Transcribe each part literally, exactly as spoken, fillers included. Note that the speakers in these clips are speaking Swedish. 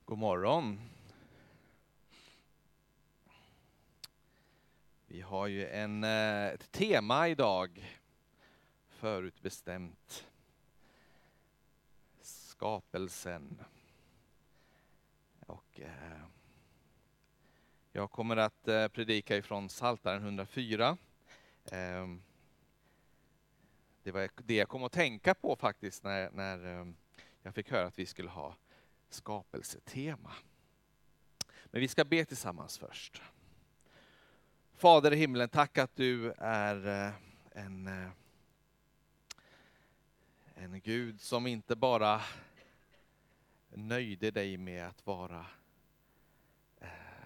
God morgon. Vi har ju en, ett tema idag, förutbestämt. Skapelsen. Och eh, jag kommer att eh, predika ifrån Psaltaren hundrafyra. Eh, det var det jag kom att tänka på faktiskt när, när eh, jag fick höra att vi skulle ha skapelsetema. Men vi ska be tillsammans först. Fader i himlen, tack att du är en, en Gud som inte bara nöjde dig med att vara eh,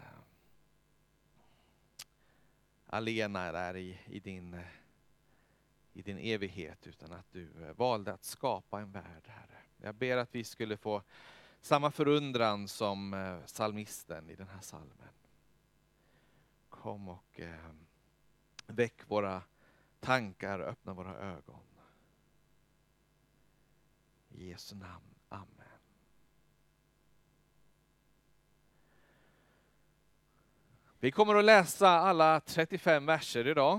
alena där i, i, din, i din evighet, utan att du valde att skapa en värld, Herre. Jag ber att vi skulle få samma förundran som eh, psalmisten i den här psalmen. Kom och eh, väck våra tankar, öppna våra ögon. I Jesu namn, amen. Vi kommer att läsa alla trettiofem verser idag.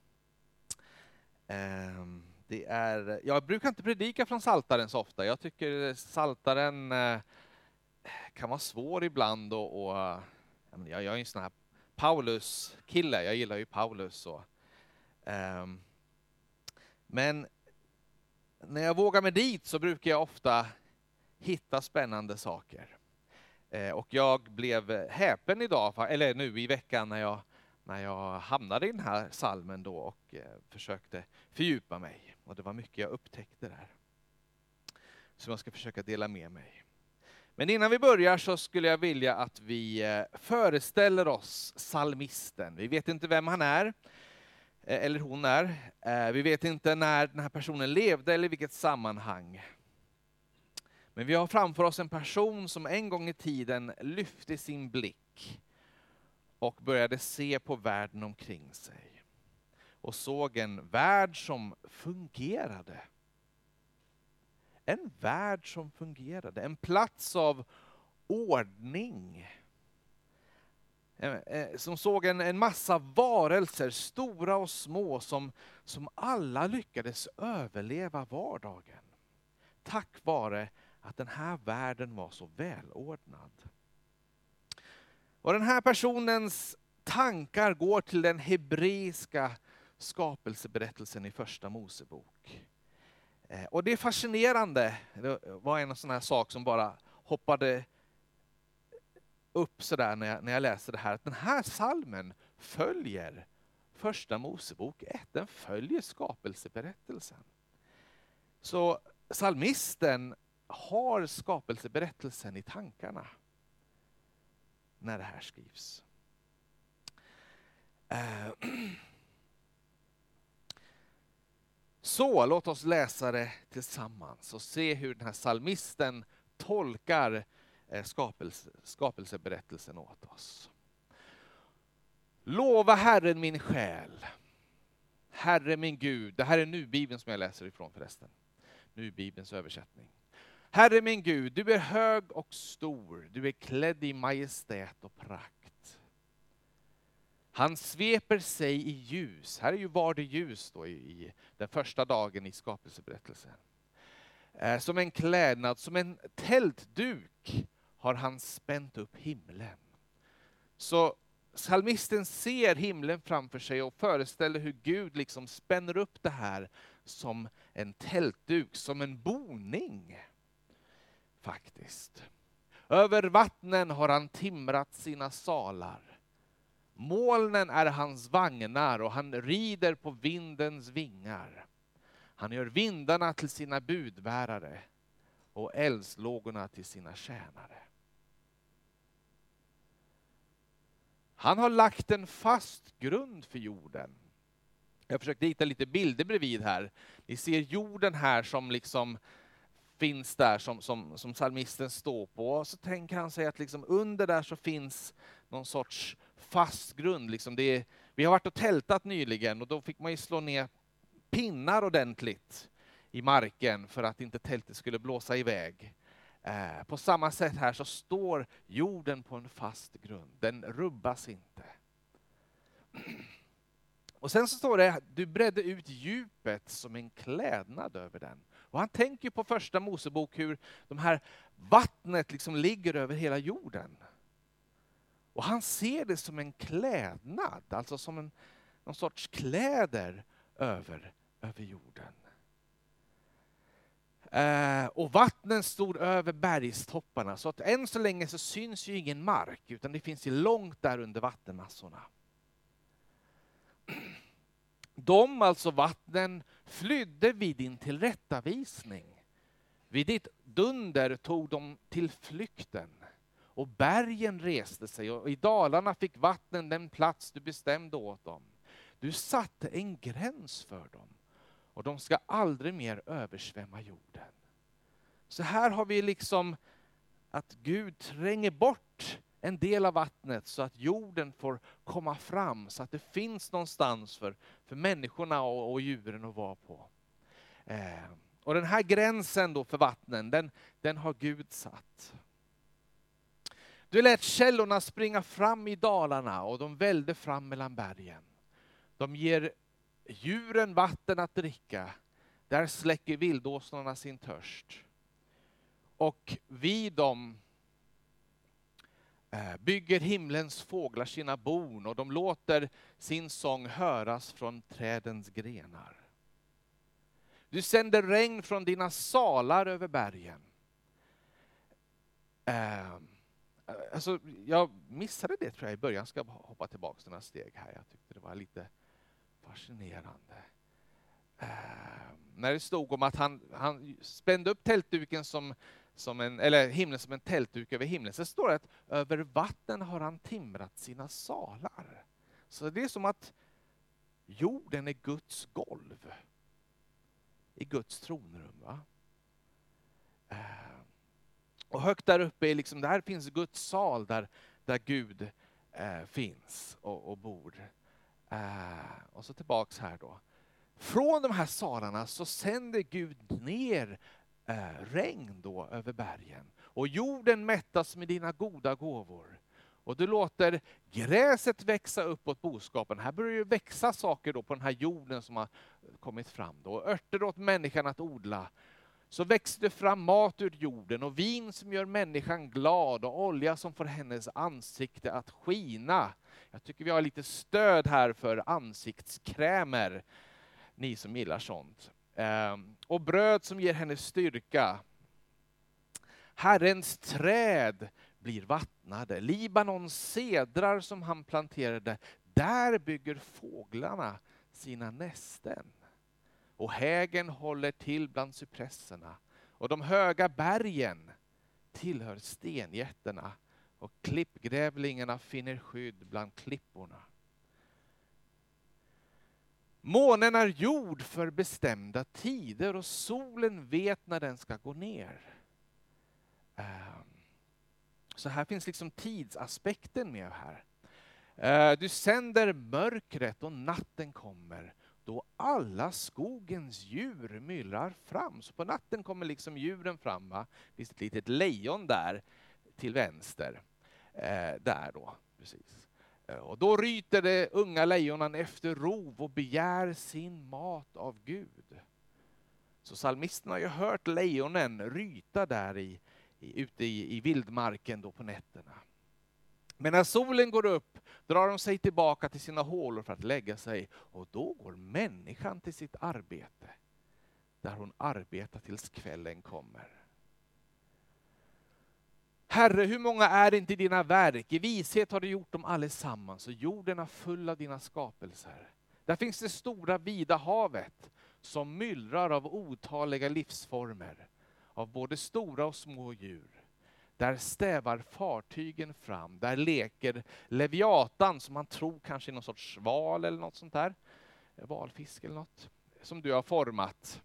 Eh, det är, jag brukar inte predika från Psaltaren så ofta. Jag tycker Psaltaren eh, kan vara svår ibland. Och, och, jag, jag är en sån här Paulus-kille, jag gillar ju Paulus. Så. Um, men när jag vågar mig dit så brukar jag ofta hitta spännande saker. Uh, och jag blev häpen idag, eller nu i veckan, när jag, när jag hamnade i den här psalmen då och uh, försökte fördjupa mig. Och det var mycket jag upptäckte där. Så jag ska försöka dela med mig. Men innan vi börjar så skulle jag vilja att vi föreställer oss psalmisten. Vi vet inte vem han är, eller hon är. Vi vet inte när den här personen levde eller i vilket sammanhang. Men vi har framför oss en person som en gång i tiden lyfte sin blick och började se på världen omkring sig. Och såg en värld som fungerade. En värld som fungerade, en plats av ordning. Som såg en, en massa varelser, stora och små, som, som alla lyckades överleva vardagen. Tack vare att den här världen var så välordnad. Och den här personens tankar går till den hebreiska skapelseberättelsen i första Mosebok. Och det är fascinerande, det var en sån här sak som bara hoppade upp så där när jag, när jag läste det här. Att den här psalmen följer första Mosebok ett, den följer skapelseberättelsen. Så psalmisten har skapelseberättelsen i tankarna när det här skrivs. Uh. Så låt oss läsa det tillsammans och se hur den här psalmisten tolkar skapelse, skapelseberättelsen åt oss. Lova Herren min själ, Herre min Gud. Det här är nu Bibeln som jag läser ifrån förresten. Nu Bibelns översättning. Herre min Gud, du är hög och stor, du är klädd i majestät och prakt. Han sveper sig i ljus. Här är ju var det ljus då i, i den första dagen i skapelseberättelsen. Eh, som en klädnad, som en tältduk har han spänt upp himlen. Så psalmisten ser himlen framför sig och föreställer hur Gud liksom spänner upp det här som en tältduk, som en boning. Faktiskt. Över vattnen har han timrat sina salar. Molnen är hans vagnar och han rider på vindens vingar. Han gör vindarna till sina budbärare och eldslågorna till sina tjänare. Han har lagt en fast grund för jorden. Jag försökte hitta lite bilder bredvid här. Ni ser jorden här som liksom finns där som, som, som psalmisten står på. Och så tänker han sig att liksom under där så finns någon sorts fast grund. Liksom det är, vi har varit och tältat nyligen och då fick man ju slå ner pinnar ordentligt i marken för att inte tältet skulle blåsa iväg. Eh, på samma sätt här så står jorden på en fast grund. Den rubbas inte. Och sen så står det, du bredde ut djupet som en klädnad över den. Och han tänker på första Mosebok hur de här vattnet liksom ligger över hela jorden. Och han ser det som en klädnad, alltså som en någon sorts kläder över, över jorden. Eh, och vattnen stod över bergstopparna, så att än så länge så syns ju ingen mark, utan det finns ju långt där under vattenmassorna. De, alltså vattnen, flydde vid din tillrättavisning. Vid ditt dunder tog de till flykten. Och bergen reste sig, och i dalarna fick vattnen den plats du bestämde åt dem. Du satte en gräns för dem, och de ska aldrig mer översvämma jorden. Så här har vi liksom att Gud tränger bort en del av vattnet så att jorden får komma fram, så att det finns någonstans för, för människorna och, och djuren att vara på. Eh, och den här gränsen då för vattnen, den, den har Gud satt. Du lät källorna springa fram i dalarna, och de välde fram mellan bergen. De ger djuren vatten att dricka. Där släcker vildåsnorna sin törst. Och vid dem bygger himlens fåglar sina bon, och de låter sin sång höras från trädens grenar. Du sänder regn från dina salar över bergen. Eh, alltså, jag missade det tror jag i början. Ska hoppa tillbaka några steg här. Jag tyckte det var lite fascinerande. Eh, när det stod om att han, han spände upp tältduken som, som en, eller himlen som en tältduk över himlen, så står det att över vatten har han timrat sina salar. Så det är som att jorden är Guds golv i Guds tronrum. Va? Eh, och högt där uppe är liksom, där finns Guds sal där, där Gud eh, finns och, och bor. Uh, och så tillbaks här då. Från de här salarna så sänder Gud ner uh, regn då över bergen. Och jorden mättas med dina goda gåvor. Och du låter gräset växa upp åt boskapen. Här börjar ju växa saker då på den här jorden som har kommit fram då. Och örter åt människan att odla. Så växer det fram mat ur jorden, och vin som gör människan glad, och olja som får hennes ansikte att skina. Jag tycker vi har lite stöd här för ansiktskrämer, ni som gillar sånt. Ehm, och bröd som ger henne styrka. Herrens träd blir vattnade. Libanons cedrar som han planterade, där bygger fåglarna sina nästen. Och hägen håller till bland cypresserna. Och de höga bergen tillhör stenjätterna. Och klippgrävlingarna finner skydd bland klipporna. Månen är gjord för bestämda tider, och solen vet när den ska gå ner. Så här finns liksom tidsaspekten med här. Du sänder mörkret och natten kommer, då alla skogens djur myllrar fram. Så på natten kommer liksom djuren fram. Va? Det finns ett litet lejon där till vänster. Eh, där då, precis. Eh, och då ryter det unga lejonen efter rov och begär sin mat av Gud. Så psalmisten har ju hört lejonen ryta där i, i, ute i, i vildmarken då på nätterna. Men när solen går upp drar de sig tillbaka till sina hålor för att lägga sig. Och då går människan till sitt arbete, där hon arbetar tills kvällen kommer. Herre, hur många är inte dina verk? I vishet har du gjort dem allesammans, och jorden är full av dina skapelser. Där finns det stora vida havet som myllrar av otaliga livsformer, av både stora och små djur. Där stävar fartygen fram, där leker leviatan som man tror kanske är någon sorts val eller något sånt där. Valfisk eller något som du har format.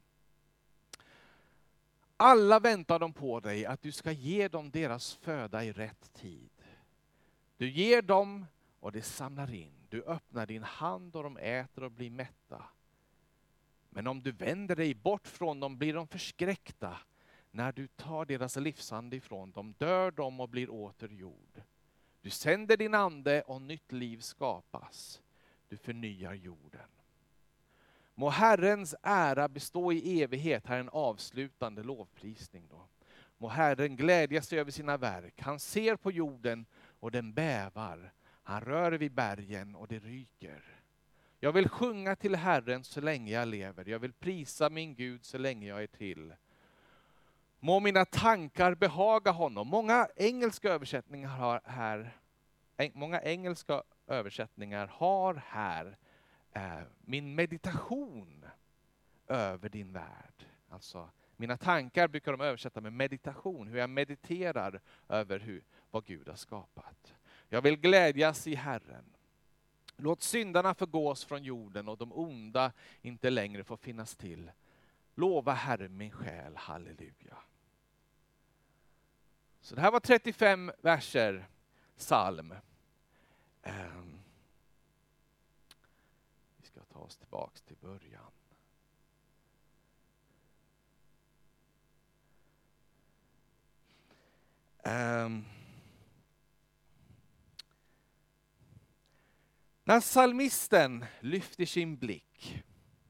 Alla väntar de på dig att du ska ge dem deras föda i rätt tid. Du ger dem och det samlar in. Du öppnar din hand och de äter och blir mätta. Men om du vänder dig bort från dem blir de förskräckta. när du tar deras livsande ifrån dem, dör de och blir åter jord. Du sänder din ande och nytt liv skapas. Du förnyar jorden. Må Herrens ära bestå i evighet. Här är en avslutande lovprisning då. Må Herren glädja sig över sina verk. Han ser på jorden och den bävar. Han rör vid bergen och det ryker. Jag vill sjunga till Herren så länge jag lever. Jag vill prisa min Gud så länge jag är till. Må mina tankar behaga honom. Många engelska översättningar har här, många engelska översättningar har här eh, min meditation över din värld. Alltså mina tankar brukar de översätta med meditation, hur jag mediterar över hur, vad Gud har skapat. Jag vill glädjas i Herren. Låt syndarna förgås från jorden och de onda inte längre får finnas till. Lova Herren min själ, halleluja. Så det här var trettiofem verser psalm. Um, vi ska ta oss tillbaks till början. Um, när psalmisten lyfter sin blick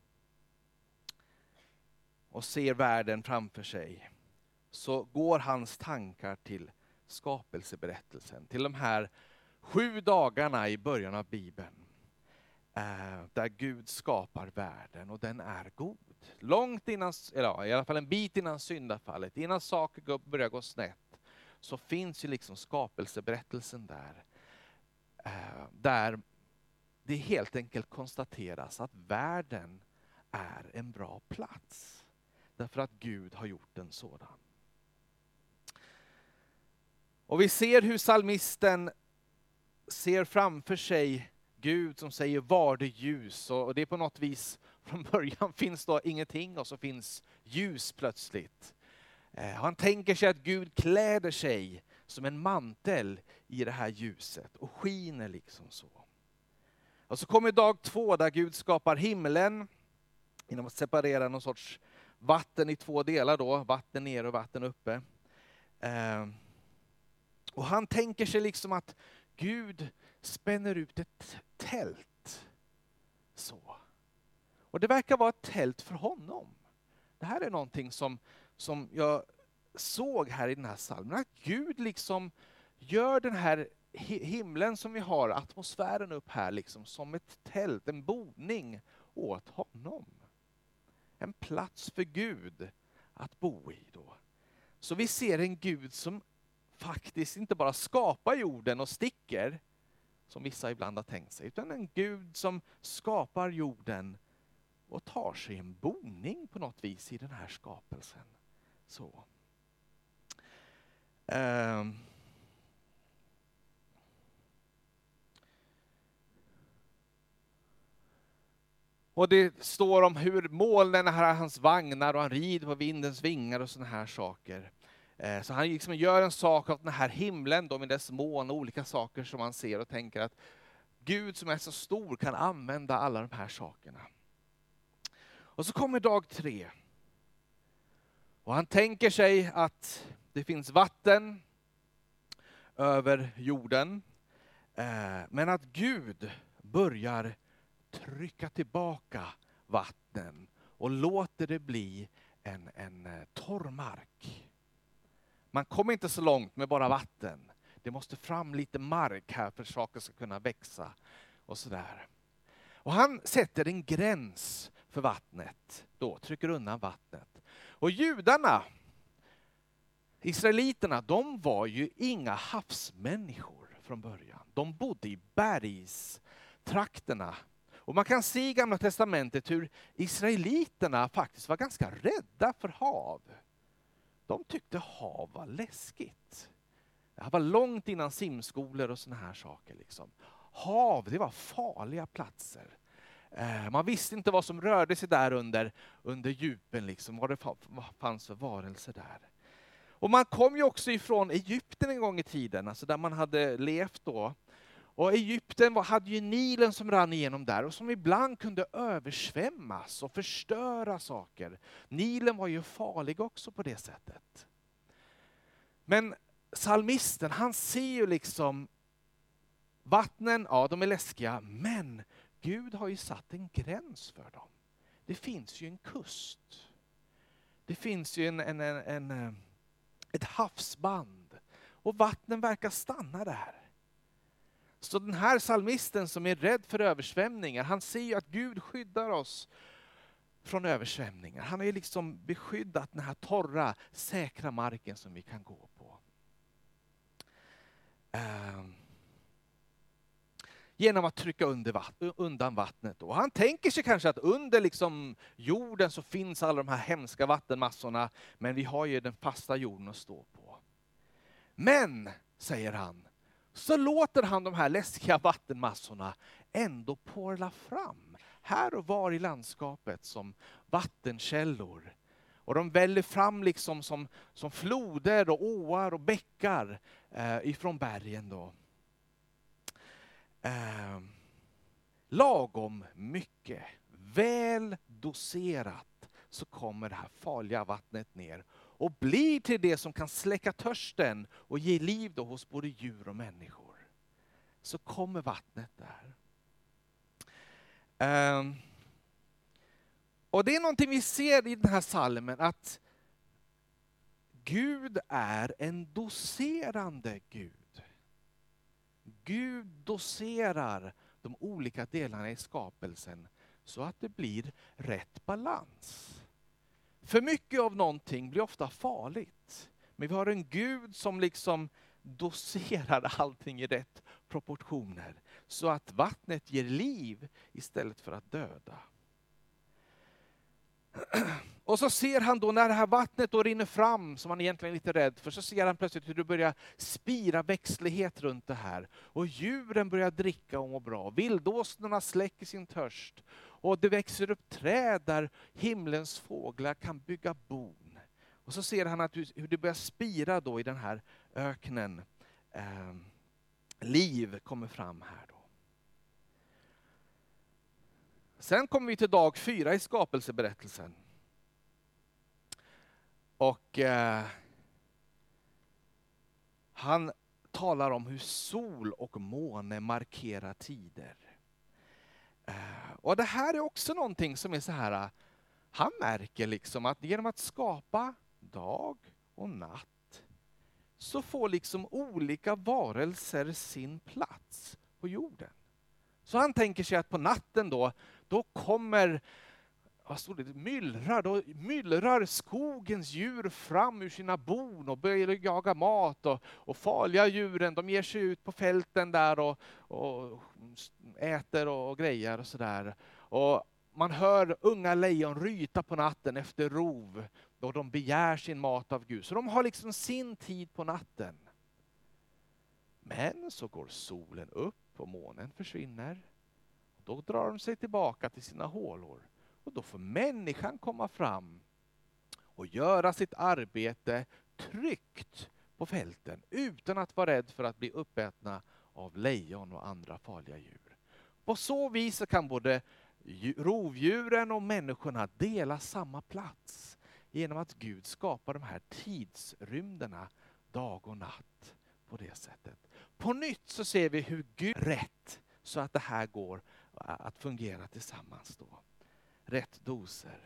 och ser världen framför sig, så går hans tankar till skapelseberättelsen, till de här sju dagarna i början av Bibeln, eh, där Gud skapar världen och den är god. Långt innan, eller i alla fall en bit innan syndafallet, innan saker börjar gå snett, så finns ju liksom skapelseberättelsen där, eh, där det helt enkelt konstateras att världen är en bra plats, därför att Gud har gjort en sådan. Och vi ser hur psalmisten ser framför sig Gud som säger var det ljus. Och det är på något vis, från början finns då ingenting och så finns ljus plötsligt. Han tänker sig att Gud kläder sig som en mantel i det här ljuset och skiner liksom så. Och så kommer dag två där Gud skapar himlen genom att separera någon sorts vatten i två delar då, vatten ner och vatten uppe. Eh, och han tänker sig liksom att Gud spänner ut ett tält. Så. Och det verkar vara ett tält för honom. Det här är någonting som, som jag såg här i den här psalmen. Att Gud liksom gör den här himlen som vi har, atmosfären upp här liksom, som ett tält, en boning åt honom. En plats för Gud att bo i då. Så vi ser en Gud som faktiskt inte bara skapar jorden och sticker, som vissa ibland har tänkt sig, utan en Gud som skapar jorden och tar sig en boning på något vis i den här skapelsen. Så. Um. Och det står om hur molnen har hans vagnar och han rider på vindens vingar och såna här saker. Så han liksom gör en sak av den här himlen då, med dess moln och olika saker som man ser och tänker att Gud som är så stor kan använda alla de här sakerna. Och så kommer dag tre. Och han tänker sig att det finns vatten över jorden. Men att Gud börjar trycka tillbaka vatten och låter det bli en, en torr mark. Man kommer inte så långt med bara vatten. Det måste fram lite mark här för att saker ska kunna växa och sådär. Och han sätter en gräns för vattnet, då trycker undan vattnet. Och judarna, israeliterna, de var ju inga havsmänniskor från början. De bodde i bergstrakterna. Och man kan se i Gamla testamentet hur israeliterna faktiskt var ganska rädda för hav. De tyckte hav var läskigt. Det var långt innan simskolor och såna här saker. Liksom. Hav, det var farliga platser. Eh, man visste inte vad som rörde sig där under, under djupen, liksom, vad det fanns för varelser där. Och man kom ju också ifrån Egypten en gång i tiden, alltså där man hade levt då. Och Egypten var, hade ju Nilen som rann igenom där och som ibland kunde översvämmas och förstöra saker. Nilen var ju farlig också på det sättet. Men psalmisten, han ser ju liksom vattnen, ja de är läskiga, men Gud har ju satt en gräns för dem. Det finns ju en kust. Det finns ju en, en, en, en, ett havsband. Och vattnen verkar stanna där. Så den här psalmisten som är rädd för översvämningar, han ser ju att Gud skyddar oss från översvämningar. Han har ju liksom beskyddat den här torra, säkra marken som vi kan gå på. Um. Genom att trycka under vatt- undan vattnet. Och han tänker sig kanske att under liksom jorden så finns alla de här hemska vattenmassorna. Men vi har ju den fasta jorden att stå på. Men, säger han, så låter han de här läskiga vattenmassorna ändå porla fram. Här och var i landskapet som vattenkällor. Och de väller fram liksom som, som floder och åar och bäckar eh, ifrån bergen då. Eh, lagom mycket, väl doserat, så kommer det här farliga vattnet ner och blir till det som kan släcka törsten och ge liv då hos både djur och människor. Så kommer vattnet där. Eh, och det är någonting vi ser i den här salmen, att Gud är en doserande Gud. Gud doserar de olika delarna i skapelsen så att det blir rätt balans. För mycket av någonting blir ofta farligt. Men vi har en Gud som liksom doserar allting i rätt proportioner. Så att vattnet ger liv istället för att döda. Och så ser han då när det här vattnet då rinner fram, som han egentligen är lite rädd för, så ser han plötsligt hur det börjar spira växtlighet runt det här. Och djuren börjar dricka och må bra. Vildåsnorna släcker sin törst. Och det växer upp träd där himlens fåglar kan bygga bon. Och så ser han att hur det börjar spira då i den här öknen. Eh, liv kommer fram här då. Sen kommer vi till dag fyra i skapelseberättelsen. Och eh, han talar om hur sol och måne markerar tider. Eh, och det här är också någonting som är så här, han märker liksom att genom att skapa dag och natt så får liksom olika varelser sin plats på jorden. Så han tänker sig att på natten då, då kommer vad stod det, myllrar, då myllrar skogens djur fram ur sina bon och börjar jaga mat. Och, och farliga djuren, de ger sig ut på fälten där och, och äter och, och grejer och sådär. Och man hör unga lejon ryta på natten efter rov då de begär sin mat av Gud. Så de har liksom sin tid på natten. Men så går solen upp och månen försvinner. Då drar de sig tillbaka till sina hålor. Och då får människan komma fram och göra sitt arbete tryggt på fälten utan att vara rädd för att bli uppätna av lejon och andra farliga djur. På så vis kan både rovdjuren och människorna dela samma plats genom att Gud skapar de här tidsrymderna dag och natt på det sättet. På nytt så ser vi hur Gud rätt så att det här går att fungera tillsammans då. Rätt doser.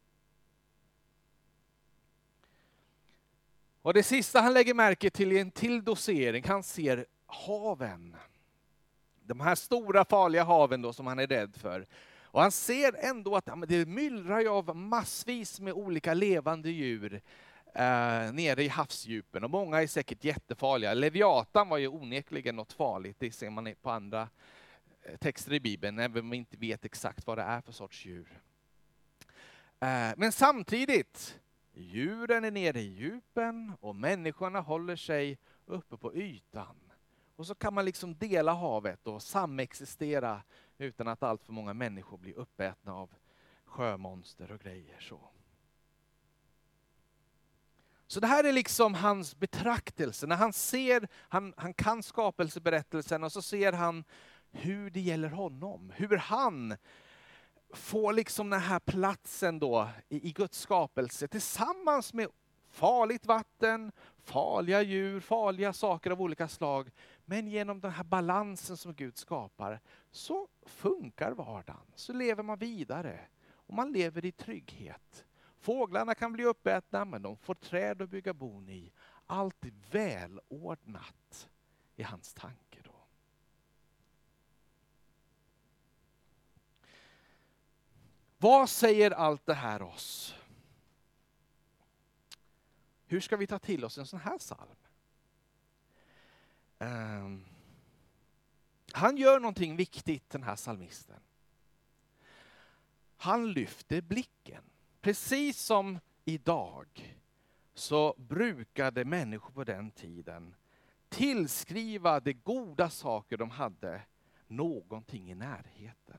Och det sista han lägger märke till är en till dosering. Han ser haven. De här stora farliga haven då som han är rädd för. Och han ser ändå att ja, men det myllrar ju av massvis med olika levande djur eh, nere i havsdjupen. Och många är säkert jättefarliga. Leviatan var ju onekligen något farligt. Det ser man på andra texter i Bibeln, även om man inte vet exakt vad det är för sorts djur. Men samtidigt, djuren är nere i djupen och människorna håller sig uppe på ytan. Och så kan man liksom dela havet och samexistera utan att allt för många människor blir uppätna av sjömonster och grejer. Så. Så det här är liksom hans betraktelse. När han ser, han, han kan skapelseberättelsen och så ser han hur det gäller honom. Hur han får liksom den här platsen då i, i Guds skapelse tillsammans med farligt vatten, farliga djur, farliga saker av olika slag. Men genom den här balansen som Gud skapar så funkar vardagen. Så lever man vidare och man lever i trygghet. Fåglarna kan bli uppätna men de får träd att bygga bon i. Allt är välordnat i hans tanke då. Vad säger allt det här oss? Hur ska vi ta till oss en sån här psalm? Um, han gör någonting viktigt, den här psalmisten. Han lyfter blicken. Precis som idag så brukade människor på den tiden tillskriva de goda saker de hade någonting i närheten.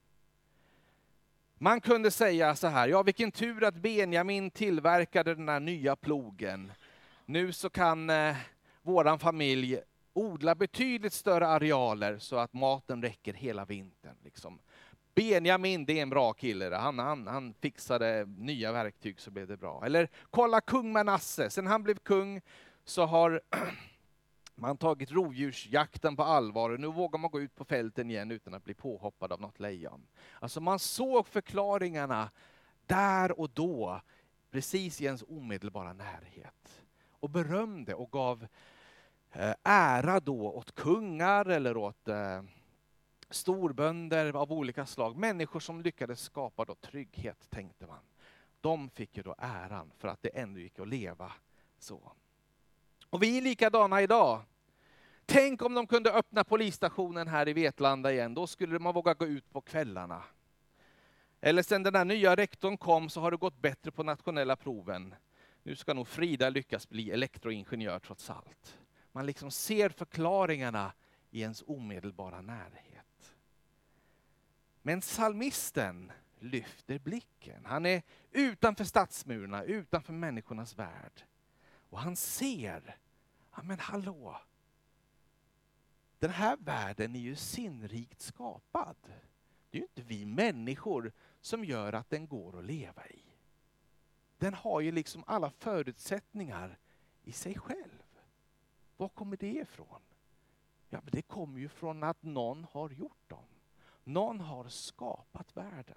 Man kunde säga så här, ja vilken tur att Benjamin tillverkade den här nya plogen. Nu så kan eh, våran familj odla betydligt större arealer så att maten räcker hela vintern. Liksom. Benjamin, det är en bra kille. Han, han, han fixade nya verktyg så blev det bra. Eller kolla kung Manasse. Sen han blev kung så har man tagit rovdjursjakten på allvar. Och nu vågar man gå ut på fälten igen utan att bli påhoppad av något lejon. Alltså man såg förklaringarna där och då. Precis i ens omedelbara närhet. Och berömde och gav eh, ära då åt kungar eller åt eh, storbönder av olika slag. Människor som lyckades skapa då trygghet, tänkte man. De fick ju då äran för att det ändå gick att leva så. Och vi är likadana idag. Tänk om de kunde öppna polisstationen här i Vetlanda igen. Då skulle man våga gå ut på kvällarna. Eller sen den där nya rektorn kom så har det gått bättre på nationella proven. Nu ska nog Frida lyckas bli elektroingenjör trots allt. Man liksom ser förklaringarna i ens omedelbara närhet. Men psalmisten lyfter blicken. Han är utanför stadsmurarna, utanför människornas värld. Och han ser, ja men hallå, den här världen är ju sinnrikt skapad. Det är ju inte vi människor som gör att den går att leva i. Den har ju liksom alla förutsättningar i sig själv. Var kommer det ifrån? Ja, men det kommer ju från att någon har gjort dem. Någon har skapat världen.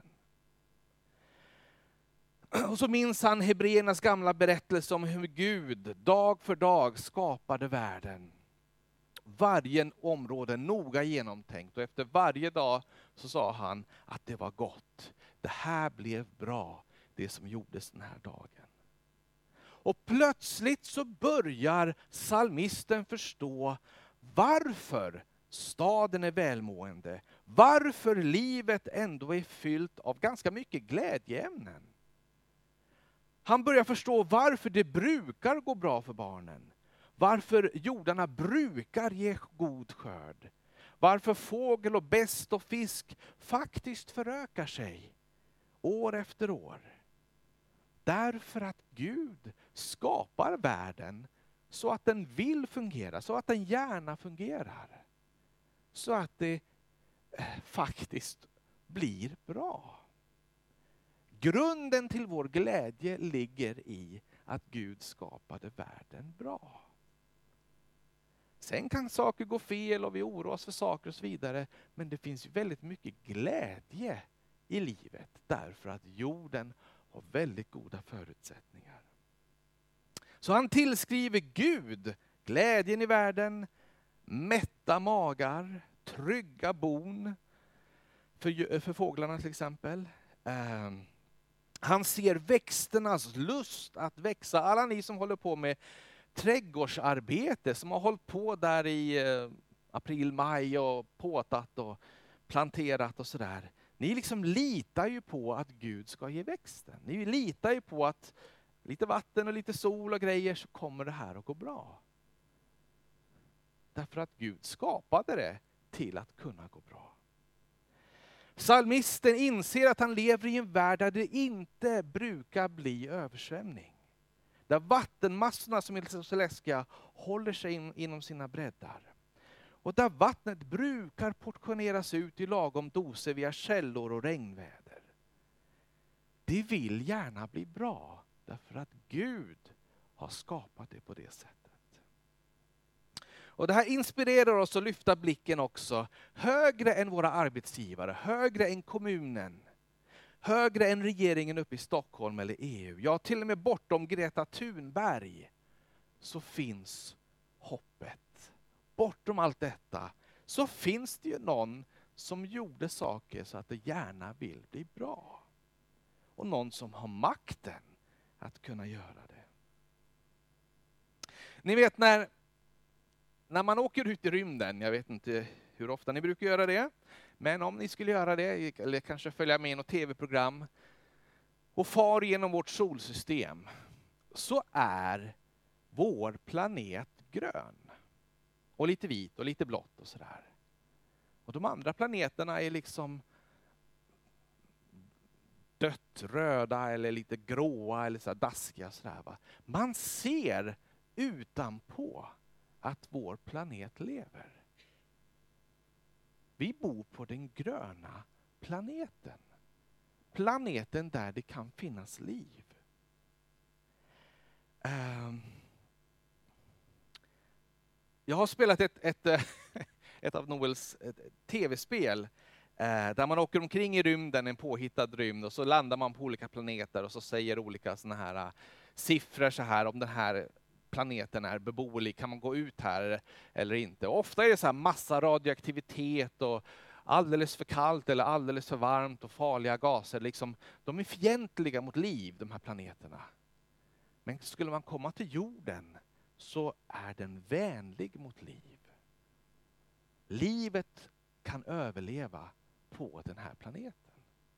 Och så minns han Hebreernas gamla berättelse om hur Gud dag för dag skapade världen. Varje område noga genomtänkt. Och efter varje dag så sa han att det var gott. Det här blev bra, det som gjordes den här dagen. Och plötsligt så börjar psalmisten förstå varför staden är välmående. Varför livet ändå är fyllt av ganska mycket glädjeämnen. Han börjar förstå varför det brukar gå bra för barnen. Varför jordarna brukar ge god skörd. Varför fågel och bäst och fisk faktiskt förökar sig år efter år. Därför att Gud skapar världen så att den vill fungera, så att den gärna fungerar. Så att det faktiskt blir bra. Grunden till vår glädje ligger i att Gud skapade världen bra. Sen kan saker gå fel och vi oroar oss för saker och så vidare. Men det finns ju väldigt mycket glädje i livet därför att jorden har väldigt goda förutsättningar. Så han tillskriver Gud glädjen i världen, mätta magar, trygga bon för, för fåglarna till exempel. Eh, han ser växternas lust att växa. Alla ni som håller på med trädgårdsarbete, som har hållit på där i eh, april, maj och påtat och planterat och sådär. Ni liksom litar ju på att Gud ska ge växten. Ni litar ju på att lite vatten och lite sol och grejer så kommer det här att gå bra. Därför att Gud skapade det till att kunna gå bra. Psalmisten inser att han lever i en värld där det inte brukar bli översvämning. Där vattenmassorna som är så läskiga håller sig in, inom sina breddar. Och där vattnet brukar portioneras ut i lagom doser via källor och regnväder. Det vill gärna bli bra därför att Gud har skapat det på det sättet. Och det här inspirerar oss att lyfta blicken också högre än våra arbetsgivare, högre än kommunen, högre än regeringen uppe i Stockholm eller E U. Ja, till och med bortom Greta Thunberg så finns hoppet. Bortom allt detta så finns det ju någon som gjorde saker så att det gärna vill bli bra. Och någon som har makten att kunna göra det. Ni vet när, när man åker ut i rymden, jag vet inte hur ofta ni brukar göra det, men om ni skulle göra det, eller kanske följa med i något tv-program och far genom vårt solsystem, så är vår planet grön. Och lite vit och lite blått och sådär. Och de andra planeterna är liksom dött röda eller lite gråa eller så här daskiga. Sådär, va? Man ser utanpå att vår planet lever. Vi bor på den gröna planeten. Planeten där det kan finnas liv. Um, jag har spelat ett, ett, ett av Noels tv-spel där man åker omkring i rymden, en påhittad rymd, och så landar man på olika planeter och så säger olika såna här siffror så här om den här planeten är beboelig, kan man gå ut här eller inte. Och ofta är det så här massa radioaktivitet och alldeles för kallt eller alldeles för varmt och farliga gaser. Liksom, de är fientliga mot liv, de här planeterna. Men skulle man komma till jorden så är den vänlig mot liv. Livet kan överleva på den här planeten.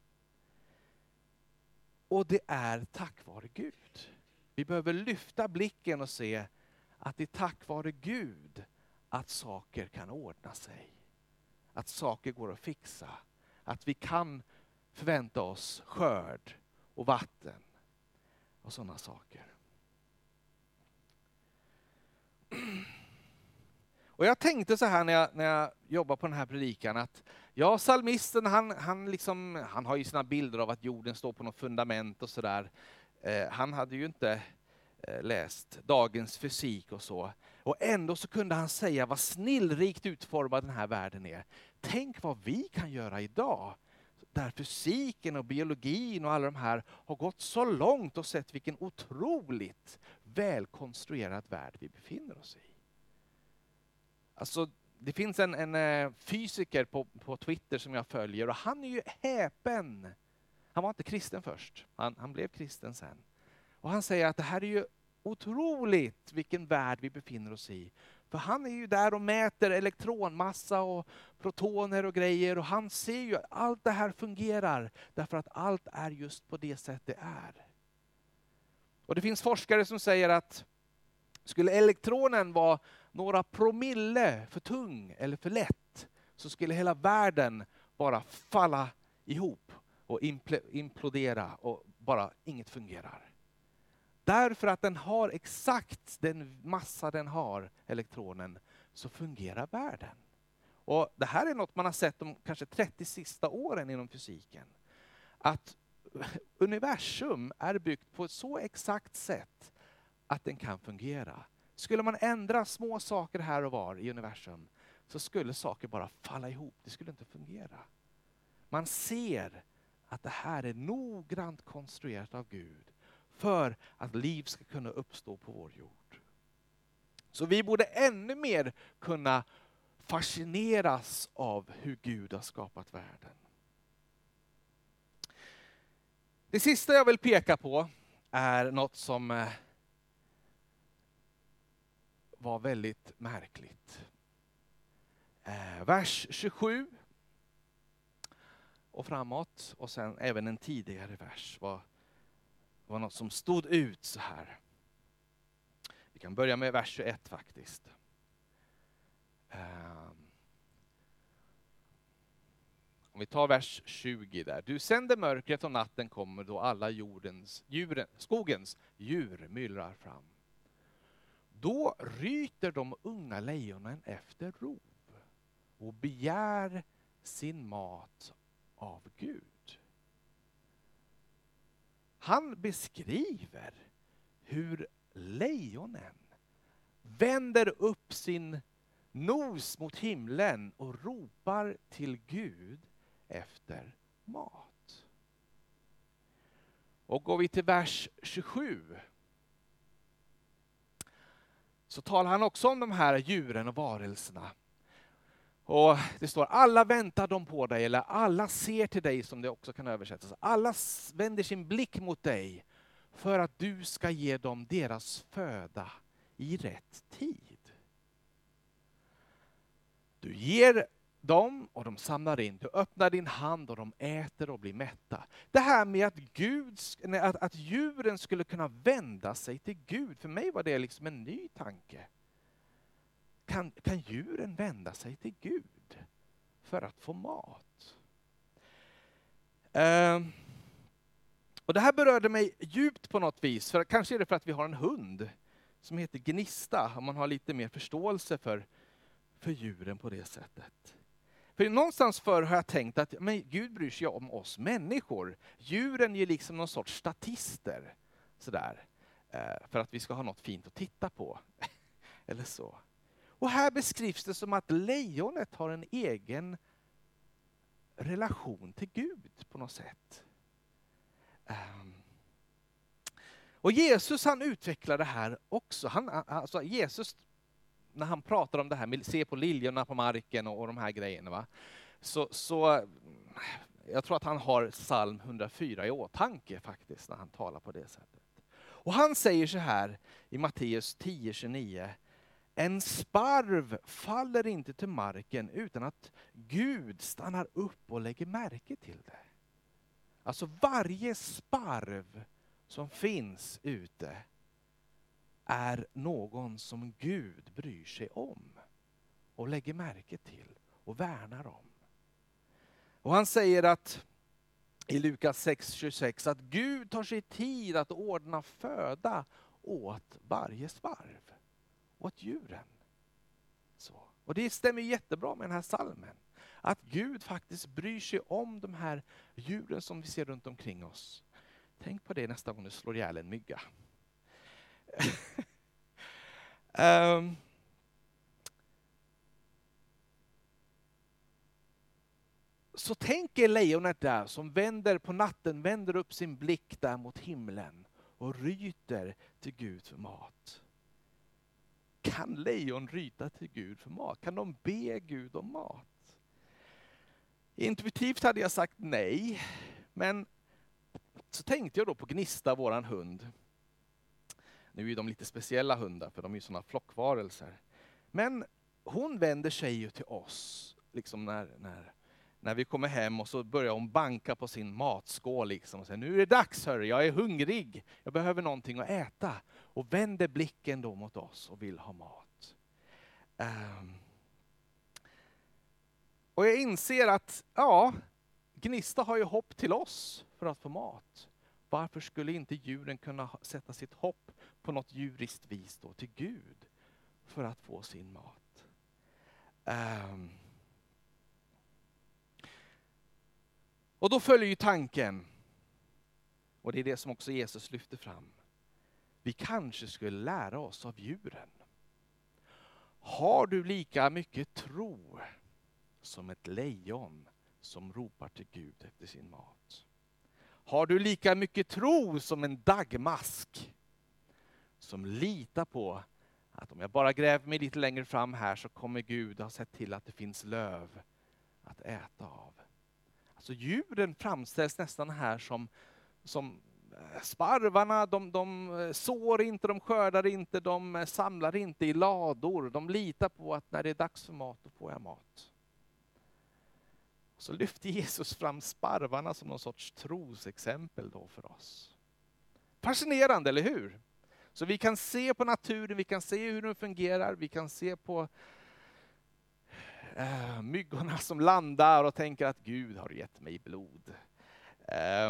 Och det är tack vare Gud. Vi behöver lyfta blicken och se att det är tack vare Gud att saker kan ordna sig. Att saker går att fixa. Att vi kan förvänta oss skörd och vatten och sådana saker. Och jag tänkte så här när jag, när jag jobbar på den här predikan att ja, psalmisten han, han, liksom, han har ju sina bilder av att jorden står på något fundament och sådär. Eh, han hade ju inte eh, läst dagens fysik och så. Och ändå så kunde han säga vad snillrikt utformad den här världen är. Tänk vad vi kan göra idag. Där fysiken och biologin och alla de här har gått så långt och sett vilken otroligt välkonstruerad värld vi befinner oss i. Alltså, det finns en, en fysiker på, på Twitter som jag följer och han är ju häpen. Han var inte kristen först, han, han blev kristen sen. Och han säger att det här är ju otroligt vilken värld vi befinner oss i. För han är ju där och mäter elektronmassa och protoner och grejer och han ser ju att allt det här fungerar därför att allt är just på det sätt det är. Och det finns forskare som säger att skulle elektronen vara några promille för tung eller för lätt så skulle hela världen bara falla ihop och implodera och bara inget fungerar. Därför att den har exakt den massa den har, elektronen, så fungerar världen. Och det här är något man har sett de kanske trettio sista åren inom fysiken. Att universum är byggt på ett så exakt sätt att den kan fungera. Skulle man ändra små saker här och var i universum så skulle saker bara falla ihop. Det skulle inte fungera. Man ser att det här är noggrant konstruerat av Gud för att liv ska kunna uppstå på vår jord. Så vi borde ännu mer kunna fascineras av hur Gud har skapat världen. Det sista jag vill peka på är något som var väldigt märkligt. Eh, vers tjugosju och framåt och sen även en tidigare vers var, var något som stod ut så här. Vi kan börja med vers tjugoett faktiskt. Eh, Om vi tar vers tjugo där. Du sänder mörkret och natten kommer då alla jordens, djuren, skogens djur myllrar fram. Då ryter de unga lejonen efter ro och begär sin mat av Gud. Han beskriver hur lejonen vänder upp sin nos mot himlen och ropar till Gud efter mat. Och går vi till vers tjugosju så talar han också om de här djuren och varelserna. Och det står, alla väntar de på dig, eller alla ser till dig, som det också kan översättas. Alla vänder sin blick mot dig för att du ska ge dem deras föda i rätt tid. Du ger dem och de samlar in. Du öppnar din hand och de äter och blir mätta. Det här med att, Gud, att, att djuren skulle kunna vända sig till Gud, för mig var det liksom en ny tanke. Kan, kan djuren vända sig till Gud för att få mat? Uh, och det här berörde mig djupt på något vis. För kanske är det för att vi har en hund som heter Gnista. Om man har lite mer förståelse för, för djuren på det sättet. För någonstans förr har jag tänkt att men Gud bryr sig om oss människor. Djuren är liksom någon sorts statister. Sådär, uh, för att vi ska ha något fint att titta på. Eller så. Och här beskrivs det som att lejonet har en egen relation till Gud på något sätt. Um. Och Jesus han utvecklar det här också. Han, alltså Jesus, när han pratar om det här med se på liljorna på marken och, och de här grejerna, va? Så, så jag tror att han har psalm hundrafyra i åtanke faktiskt när han talar på det sättet. Och han säger så här i Matteus tio tjugonio. En sparv faller inte till marken utan att Gud stannar upp och lägger märke till det. Alltså varje sparv som finns ute är någon som Gud bryr sig om och lägger märke till och värnar om. Och han säger att i Lukas sex tjugosex att Gud tar sig tid att ordna föda åt varje sparv. Åt djuren. Så. Och det stämmer jättebra med den här salmen. Att Gud faktiskt bryr sig om de här djuren som vi ser runt omkring oss. Tänk på det nästa gång du slår ihjäl en mygga. um. Så tänk er lejonet där som vänder på natten, vänder upp sin blick där mot himlen och ryter till Gud för mat. Kan lejon ryta till Gud för mat? Kan de be Gud om mat? Intuitivt hade jag sagt nej. Men så tänkte jag då på Gnista, våran hund. Nu är de lite speciella hundar för de är ju sådana flockvarelser. Men hon vänder sig ju till oss. Liksom när, när, när vi kommer hem och så börjar hon banka på sin matskål. Liksom, och säger, nu är det dags hörru, jag är hungrig. Jag behöver någonting att äta. Och vänder blicken då mot oss och vill ha mat. Um. Och jag inser att ja, Gnista har ju hopp till oss för att få mat. Varför skulle inte djuren kunna sätta sitt hopp på något djuriskt vis då till Gud för att få sin mat? Um. Och då följer ju tanken, och det är det som också Jesus lyfter fram. Vi kanske skulle lära oss av djuren. Har du lika mycket tro som ett lejon som ropar till Gud efter sin mat? Har du lika mycket tro som en dagmask som litar på att om jag bara gräver mig lite längre fram här så kommer Gud ha sett till att det finns löv att äta av? Alltså djuren framställs nästan här som, som sparvarna, de, de sår inte, de skördar inte, de samlar inte i lador. De litar på att när det är dags för mat, då får jag mat. Så lyfter Jesus fram sparvarna som någon sorts trosexempel då för oss. Fascinerande, eller hur? Så vi kan se på naturen, vi kan se hur den fungerar, vi kan se på eh, myggorna som landar och tänker att Gud har gett mig blod. Eh,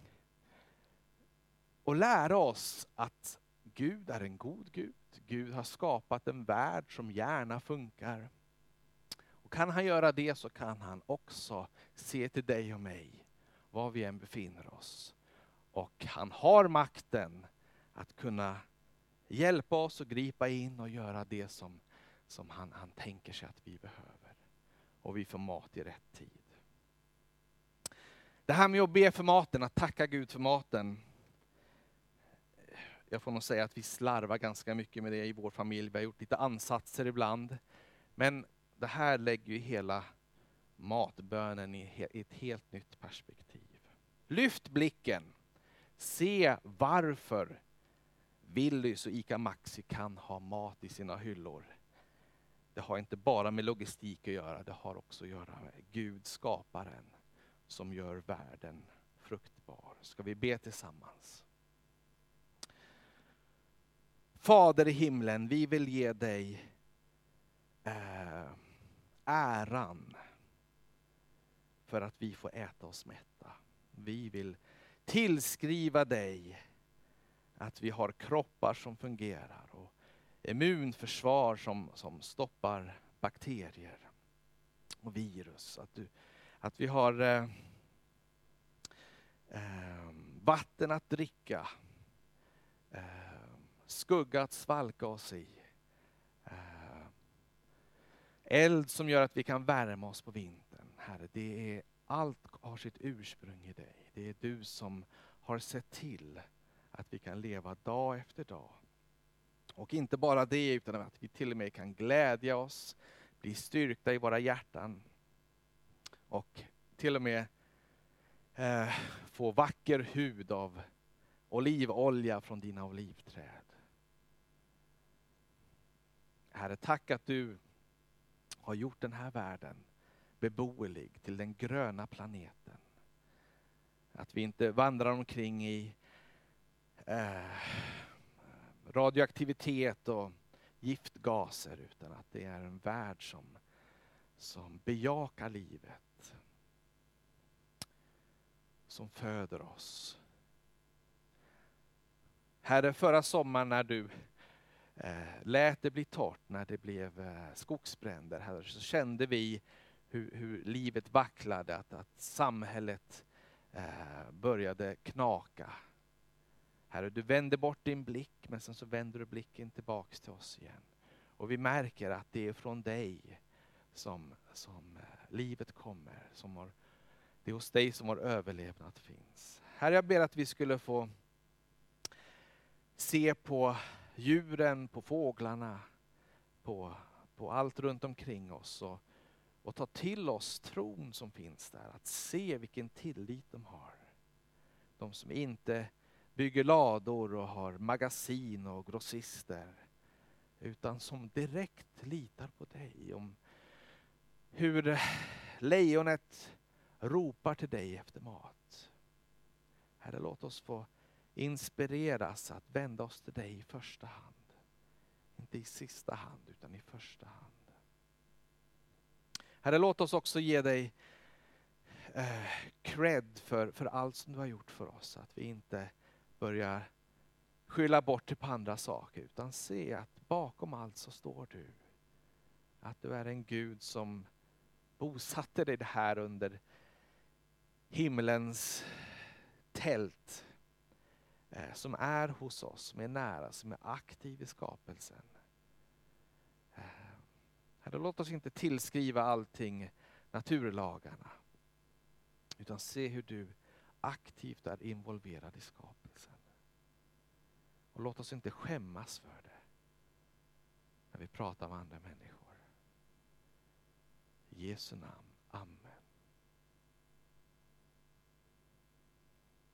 och lära oss att Gud är en god Gud. Gud har skapat en värld som gärna funkar. Och kan han göra det så kan han också se till dig och mig, var vi än befinner oss. Och han har makten att kunna hjälpa oss och gripa in och göra det som, som han, han tänker sig att vi behöver. Och vi får mat i rätt tid. Det här med att be för maten, att tacka Gud för maten. Jag får nog säga att vi slarvar ganska mycket med det i vår familj. Vi har gjort lite ansatser ibland. Men det här lägger ju hela matbönen i ett helt nytt perspektiv. Lyft blicken. Se varför Willys och ICA Maxi kan ha mat i sina hyllor. Det har inte bara med logistik att göra. Det har också att göra med Gud, skaparen, som gör världen fruktbar. Ska vi be tillsammans? Fader i himlen, vi vill ge dig äh, äran för att vi får äta oss mätta. Vi vill tillskriva dig att vi har kroppar som fungerar och immunförsvar som, som stoppar bakterier och virus. Att, du, att vi har eh, eh, vatten att dricka, eh, skugga att svalka oss i, eh, eld som gör att vi kan värma oss på vintern. Herre, det är, allt har sitt ursprung i dig. Det är du som har sett till att vi kan leva dag efter dag. Och inte bara det, utan att vi till och med kan glädja oss, bli styrkta i våra hjärtan. Och till och med eh, få vacker hud av olivolja från dina olivträd. Herre, tack att du har gjort den här världen beboelig till den gröna planeten. Att vi inte vandrar omkring i eh, radioaktivitet och giftgaser, utan att det är en värld som, som bejakar livet. Som föder oss. Herre, förra sommaren när du eh, lät det bli torrt, när det blev eh, skogsbränder, herre, så kände vi hur, hur livet vacklade, att, att samhället eh, började knaka. Herre, du vänder bort din blick, men sen så vänder du blicken tillbaks till oss igen. Och vi märker att det är från dig som, som livet kommer. Som har, det är hos dig som vår överlevnad finns. Herre, jag ber att vi skulle få se på djuren, på fåglarna, på, på allt runt omkring oss. Och, och ta till oss tron som finns där. Att se vilken tillit de har. De som inte bygger lador och har magasin och grossister, utan som direkt litar på dig. Om hur lejonet ropar till dig efter mat. Herre, låt oss få inspireras att vända oss till dig i första hand. Inte i sista hand, utan i första hand. Herre, låt oss också ge dig eh, cred för, för allt som du har gjort för oss. Att vi inte börjar skylla bort till på andra saker, utan se att bakom allt så står du. Att du är en Gud som bosatte dig här under himlens tält. Eh, som är hos oss, som är nära, som är aktiv i skapelsen. Eh, Herre, låt oss inte tillskriva allting naturlagarna, utan se hur du aktivt är involverad i skapelsen. Och låt oss inte skämmas för det när vi pratar med andra människor. I Jesu namn. Amen.